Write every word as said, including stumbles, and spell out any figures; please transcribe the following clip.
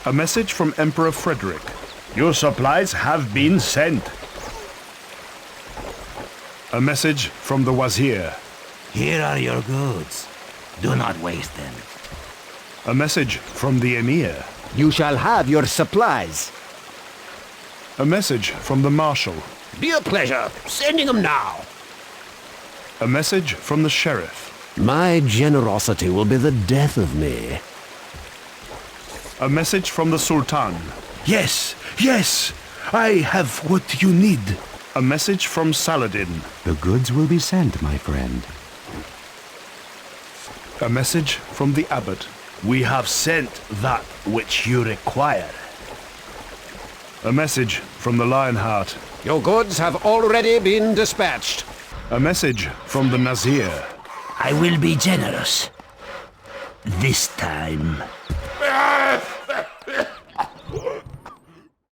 A message from Emperor Frederick. Your supplies have been sent. A message from the Wazir. Here are your goods. Do not waste them. A message from the Emir. You shall have your supplies. A message from the Marshal. Be a pleasure. Sending them now. A message from the Sheriff. My generosity will be the death of me. A message from the Sultan. Yes, yes, I have what you need. A message from Saladin. The goods will be sent, my friend. A message from the Abbot. We have sent that which you require. A message from the Lionheart. Your goods have already been dispatched. A message from the Nazir. I will be generous. This time.